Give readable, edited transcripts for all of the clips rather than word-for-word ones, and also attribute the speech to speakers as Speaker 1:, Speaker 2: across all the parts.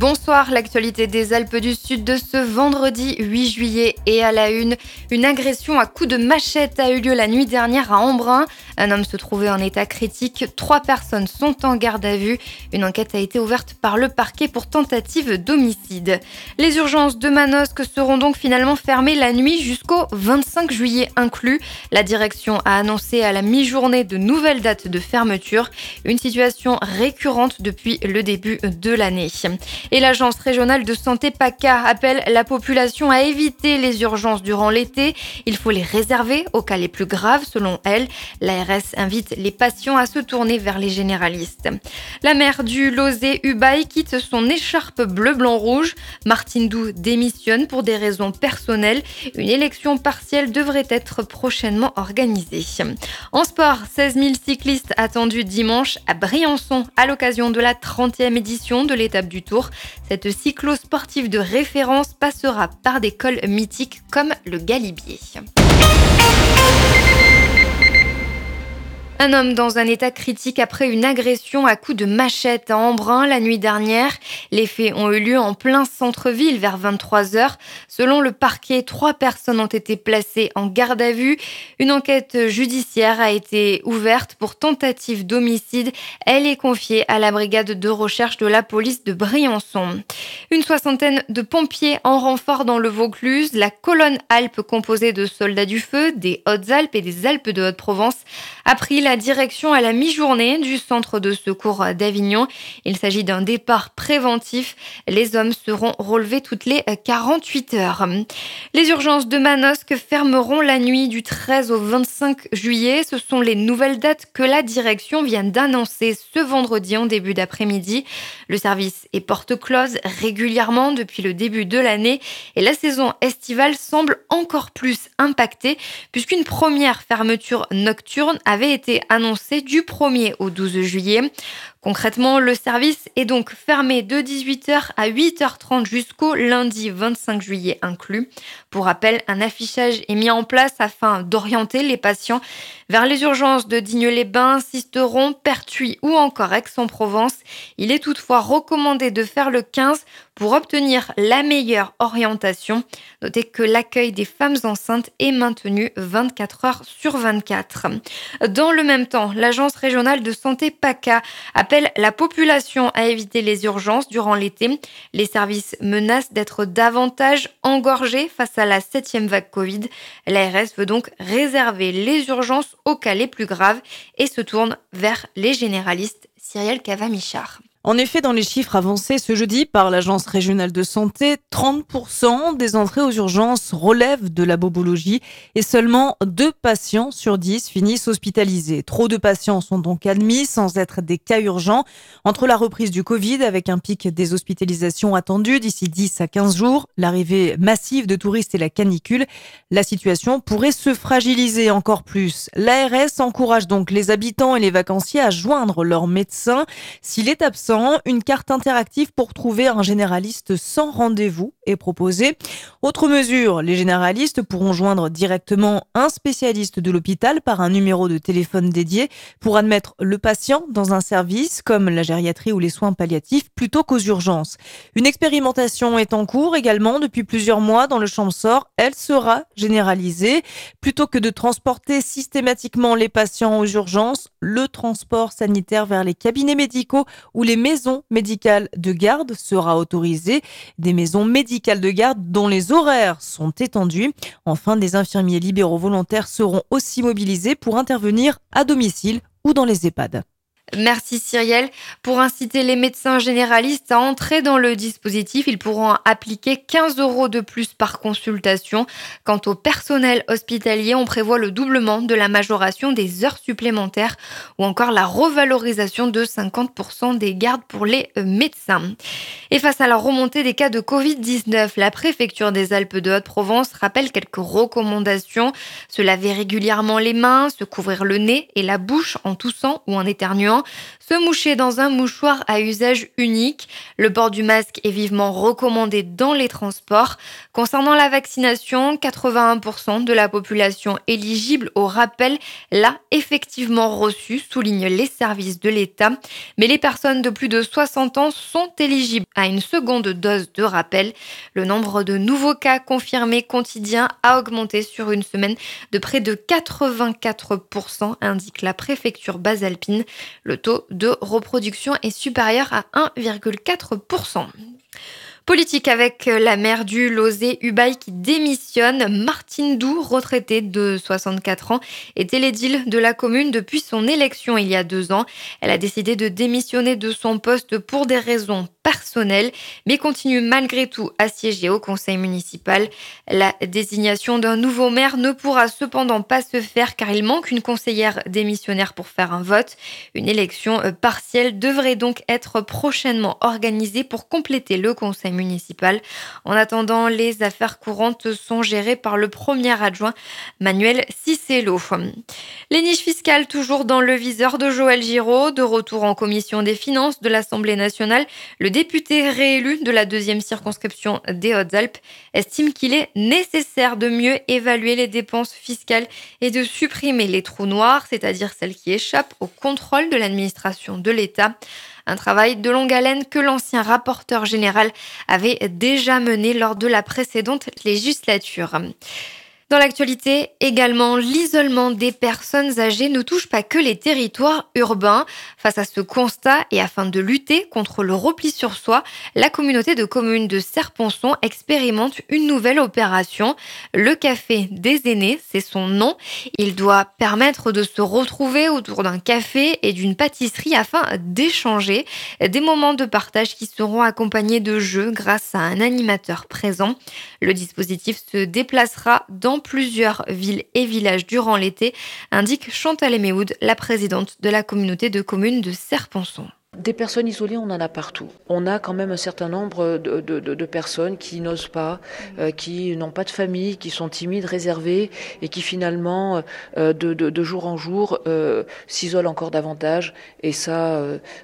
Speaker 1: Bonsoir, l'actualité des Alpes du Sud de ce vendredi 8 juillet et à la une. Une agression à coups de machette a eu lieu la nuit dernière à Embrun. Un homme se trouvait en état critique. 3 personnes sont en garde à vue. Une enquête a été ouverte par le parquet pour tentative d'homicide. Les urgences de Manosque seront donc finalement fermées la nuit jusqu'au 25 juillet inclus. La direction a annoncé à la mi-journée de nouvelles dates de fermeture. Une situation récurrente depuis le début de l'année. Et l'agence régionale de santé PACA appelle la population à éviter les urgences durant l'été. Il faut les réserver aux cas les plus graves, selon elle. L'ARS invite les patients à se tourner vers les généralistes. La maire du Lozé, Ubaye, quitte son écharpe bleu-blanc-rouge. Martine Doux démissionne pour des raisons personnelles. Une élection partielle devrait être prochainement organisée. En sport, 16 000 cyclistes attendus dimanche à Briançon à l'occasion de la 30e édition de l'étape du Tour. Cette cyclo-sportive de référence passera par des cols mythiques comme le Galibier. Un homme dans un état critique après une agression à coups de machette à Embrun la nuit dernière. Les faits ont eu lieu en plein centre-ville vers 23h. Selon le parquet, 3 personnes ont été placées en garde à vue. Une enquête judiciaire a été ouverte pour tentative d'homicide. Elle est confiée à la brigade de recherche de la police de Briançon. Une 60aine de pompiers en renfort dans le Vaucluse. La colonne Alpes composée de soldats du feu, des Hautes-Alpes et des Alpes de Haute-Provence a pris la direction à la mi-journée du centre de secours d'Avignon. Il s'agit d'un départ préventif. Les hommes seront relevés toutes les 48 heures. Les urgences de Manosque fermeront la nuit du 13 au 25 juillet. Ce sont les nouvelles dates que la direction vient d'annoncer ce vendredi en début d'après-midi. Le service est porte close régulièrement depuis le début de l'année et la saison estivale semble encore plus impactée puisqu'une première fermeture nocturne avait été annoncée du 1er au 12 juillet. Concrètement, le service est donc fermé de 18h à 8h30 jusqu'au lundi 25 juillet inclus. Pour rappel, un affichage est mis en place afin d'orienter les patients vers les urgences de Digne-les-Bains, Sisteron, Pertuis ou encore Aix-en-Provence. Il est toutefois recommandé de faire le 15 pour obtenir la meilleure orientation. Notez que l'accueil des femmes enceintes est maintenu 24 heures sur 24. Dans le même temps, l'agence régionale de santé PACA appelle la population à éviter les urgences durant l'été. Les services menacent d'être davantage engorgés face à la 7e vague Covid. L'ARS veut donc réserver les urgences aux cas les plus graves et se tourne vers les généralistes. Cyrielle Cava-Michard.
Speaker 2: En effet, dans les chiffres avancés ce jeudi par l'Agence régionale de santé, 30% des entrées aux urgences relèvent de la bobologie et seulement 2 patients sur 10 finissent hospitalisés. Trop de patients sont donc admis sans être des cas urgents. Entre la reprise du Covid avec un pic des hospitalisations attendu d'ici 10 à 15 jours, l'arrivée massive de touristes et la canicule, la situation pourrait se fragiliser encore plus. L'ARS encourage donc les habitants et les vacanciers à joindre leur médecin. S'il est absent, une carte interactive pour trouver un généraliste sans rendez-vous est proposée. Autre mesure, les généralistes pourront joindre directement un spécialiste de l'hôpital par un numéro de téléphone dédié pour admettre le patient dans un service comme la gériatrie ou les soins palliatifs plutôt qu'aux urgences. Une expérimentation est en cours également depuis plusieurs mois dans le Champsaur. Elle sera généralisée. Plutôt que de transporter systématiquement les patients aux urgences, le transport sanitaire vers les cabinets médicaux ou les maisons médicales de garde sera autorisé. Des maisons médicales de garde dont les horaires sont étendus. Enfin, des infirmiers libéraux volontaires seront aussi mobilisés pour intervenir à domicile ou dans les EHPAD.
Speaker 1: Merci Cyrielle. Pour inciter les médecins généralistes à entrer dans le dispositif, ils pourront appliquer 15 € de plus par consultation. Quant au personnel hospitalier, on prévoit le doublement de la majoration des heures supplémentaires ou encore la revalorisation de 50% des gardes pour les médecins. Et face à la remontée des cas de Covid-19, la préfecture des Alpes de Haute-Provence rappelle quelques recommandations. Se laver régulièrement les mains, se couvrir le nez et la bouche en toussant ou en éternuant. contaminants, se moucher dans un mouchoir à usage unique. Le port du masque est vivement recommandé dans les transports. Concernant la vaccination, 81% de la population éligible au rappel l'a effectivement reçu, soulignent les services de l'État. Mais les personnes de plus de 60 ans sont éligibles à une seconde dose de rappel. Le nombre de nouveaux cas confirmés quotidiens a augmenté sur une semaine de près de 84%, indique la préfecture basalpine. Le taux de reproduction est supérieur à 1,4%. Politique avec la maire du Lozé-Ubaye qui démissionne. Martine Doux, retraitée de 64 ans, était l'édile de la commune depuis son élection il y a 2 ans. Elle a décidé de démissionner de son poste pour des raisons personnelles, mais continue malgré tout à siéger au conseil municipal. La désignation d'un nouveau maire ne pourra cependant pas se faire car il manque une conseillère démissionnaire pour faire un vote. Une élection partielle devrait donc être prochainement organisée pour compléter le conseil municipal. En attendant, les affaires courantes sont gérées par le premier adjoint Manuel Cicelo. Les niches fiscales toujours dans le viseur de Joël Giraud, de retour en commission des finances de l'Assemblée nationale, le député réélu de la 2e circonscription des Hautes-Alpes estime qu'il est nécessaire de mieux évaluer les dépenses fiscales et de supprimer les trous noirs, c'est-à-dire celles qui échappent au contrôle de l'administration de l'État. Un travail de longue haleine que l'ancien rapporteur général avait déjà mené lors de la précédente législature. Dans l'actualité, également, l'isolement des personnes âgées ne touche pas que les territoires urbains. Face à ce constat et afin de lutter contre le repli sur soi, la communauté de communes de Serponçon expérimente une nouvelle opération. Le café des aînés, c'est son nom. Il doit permettre de se retrouver autour d'un café et d'une pâtisserie afin d'échanger des moments de partage qui seront accompagnés de jeux grâce à un animateur présent. Le dispositif se déplacera dans plusieurs villes et villages durant l'été, indique Chantal Eméhoud, la présidente de la communauté de communes de Serponçon.
Speaker 3: Des personnes isolées, on en a partout. On a quand même un certain nombre de personnes qui n'osent pas, qui n'ont pas de famille, qui sont timides, réservées et qui finalement, de jour en jour, s'isolent encore davantage. Et ça,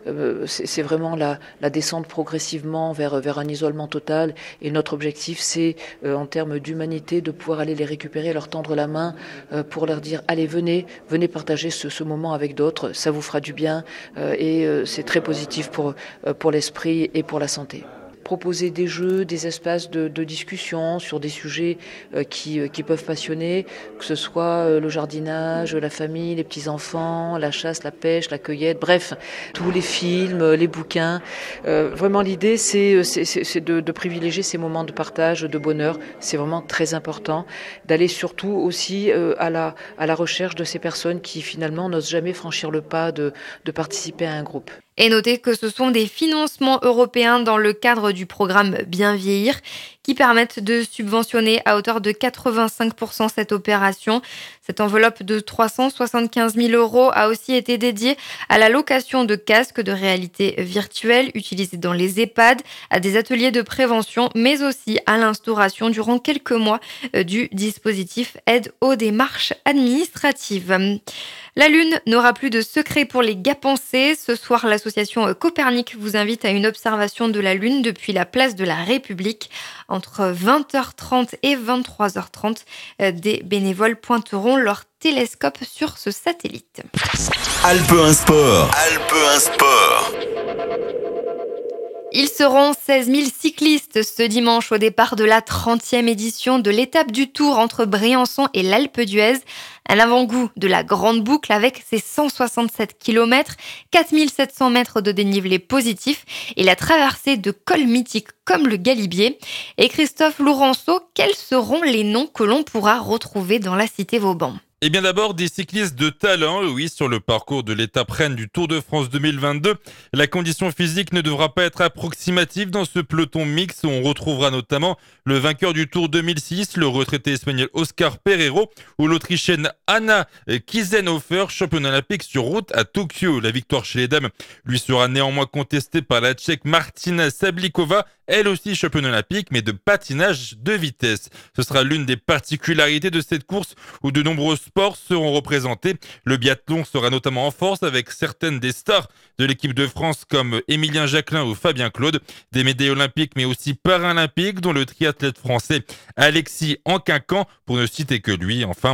Speaker 3: c'est vraiment la descente progressivement vers un isolement total. Et notre objectif, c'est, en termes d'humanité, de pouvoir aller les récupérer, leur tendre la main pour leur dire « Allez, venez partager ce moment avec d'autres, ça vous fera du bien. » Et c'est très positif pour l'esprit et pour la santé. Proposer des jeux, des espaces de discussion sur des sujets qui peuvent passionner, que ce soit le jardinage, la famille, les petits-enfants, la chasse, la pêche, la cueillette, bref, tous les films, les bouquins. Vraiment l'idée, c'est de privilégier ces moments de partage, de bonheur. C'est vraiment très important d'aller surtout aussi à la recherche de ces personnes qui finalement n'osent jamais franchir le pas de participer à un groupe.
Speaker 1: Et notez que ce sont des financements européens dans le cadre du programme Bien vieillir qui permettent de subventionner à hauteur de 85% cette opération. Cette enveloppe de 375 000 € a aussi été dédiée à la location de casques de réalité virtuelle utilisés dans les EHPAD, à des ateliers de prévention, mais aussi à l'instauration durant quelques mois du dispositif aide aux démarches administratives. La Lune n'aura plus de secret pour les gapensés. Ce soir, l'association Copernic vous invite à une observation de la Lune depuis la place de la République. Entre 20h30 et 23h30, des bénévoles pointeront leur télescope sur ce satellite.
Speaker 4: Alpe 1 Sport. Alpe 1 Sport.
Speaker 1: Ils seront 16 000 cyclistes ce dimanche au départ de la 30e édition de l'étape du Tour entre Briançon et l'Alpe d'Huez. Un avant-goût de la grande boucle avec ses 167 km, 4700 mètres de dénivelé positif et la traversée de cols mythiques comme le Galibier. Et Christophe Lourenço, quels seront les noms que l'on pourra retrouver dans la cité Vauban ?
Speaker 5: Et bien d'abord, des cyclistes de talent, oui, sur le parcours de l'étape reine du Tour de France 2022. La condition physique ne devra pas être approximative dans ce peloton mix où on retrouvera notamment le vainqueur du Tour 2006, le retraité espagnol Oscar Pereiro, ou l'Autrichienne Anna Kiesenhofer, championne olympique sur route à Tokyo. La victoire chez les dames lui sera néanmoins contestée par la Tchèque Martina Sablikova, elle aussi championne olympique, mais de patinage de vitesse. Ce sera l'une des particularités de cette course où de nombreux sports seront représentés. Le biathlon sera notamment en force avec certaines des stars de l'équipe de France comme Émilien Jacquelin ou Fabien Claude. Des médailles olympiques mais aussi paralympiques dont le triathlète français Alexis Anquincan pour ne citer que lui. Enfin,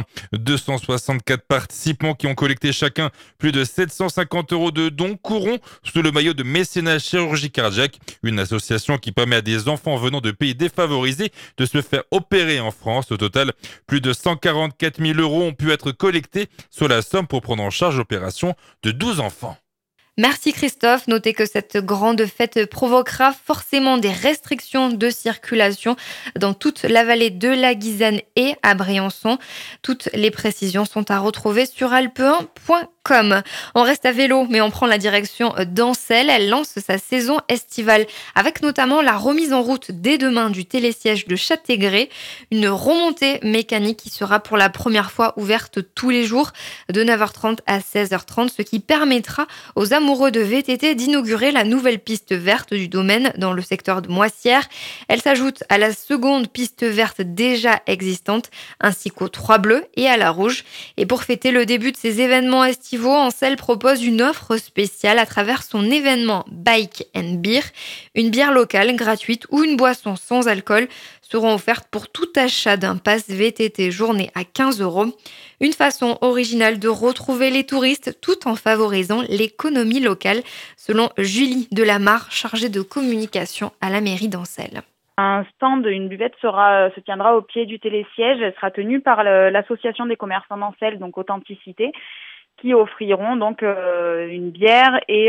Speaker 5: 264 participants qui ont collecté chacun plus de 750 € de dons courront sous le maillot de Mécénat Chirurgie Cardiaque, une association qui permet à des enfants venant de pays défavorisés de se faire opérer en France. Au total, plus de 144 000 € ont pu être collectés sur la somme pour prendre en charge l'opération de 12 enfants.
Speaker 1: Merci Christophe. Notez que cette grande fête provoquera forcément des restrictions de circulation dans toute la vallée de la Guisane et à Briançon. Toutes les précisions sont à retrouver sur alpe1.com. On reste à vélo, mais on prend la direction d'Ancelles. Elle lance sa saison estivale avec notamment la remise en route dès demain du télésiège de Châteaugré. Une remontée mécanique qui sera pour la première fois ouverte tous les jours de 9h30 à 16h30, ce qui permettra aux amoureux de VTT d'inaugurer la nouvelle piste verte du domaine dans le secteur de Moissière. Elle s'ajoute à la seconde piste verte déjà existante, ainsi qu'aux 3 bleus et à la rouge. Et pour fêter le début de ces événements estivaux, Ancelles propose une offre spéciale à travers son événement Bike and Beer. Une bière locale gratuite ou une boisson sans alcool seront offertes pour tout achat d'un pass VTT journée à 15 €. Une façon originale de retrouver les touristes tout en favorisant l'économie locale, selon Julie Delamarre, chargée de communication à la mairie d'Ancelles.
Speaker 6: Un stand, une buvette se tiendra au pied du télésiège. Elle sera tenue par l'association des commerçants d'Ancelles, donc Authenticité, qui offriront donc une bière et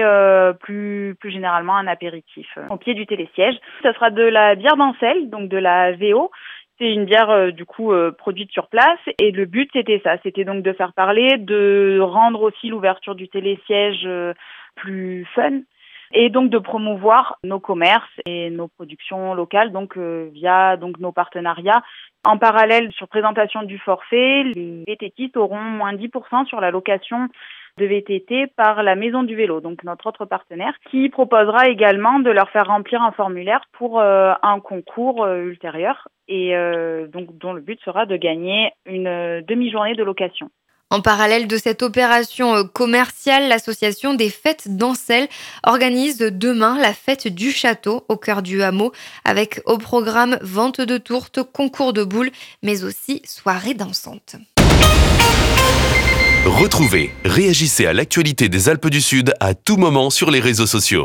Speaker 6: plus généralement un apéritif au pied du télésiège. Ça sera de la bière d'Ancelles, donc de la VO. C'est une bière produite sur place et le but c'était donc de faire parler, de rendre aussi l'ouverture du télésiège plus fun et donc de promouvoir nos commerces et nos productions locales via nos partenariats. En parallèle, sur présentation du forfait, les VTTistes auront moins 10% sur la location de VTT par la Maison du Vélo, donc notre autre partenaire, qui proposera également de leur faire remplir un formulaire pour un concours ultérieur et dont le but sera de gagner une demi-journée de location.
Speaker 1: En parallèle de cette opération commerciale, l'association des fêtes d'Ancelles organise demain la fête du château au cœur du hameau avec au programme vente de tourtes, concours de boules, mais aussi soirée dansante.
Speaker 4: Retrouvez, réagissez à l'actualité des Alpes du Sud à tout moment sur les réseaux sociaux.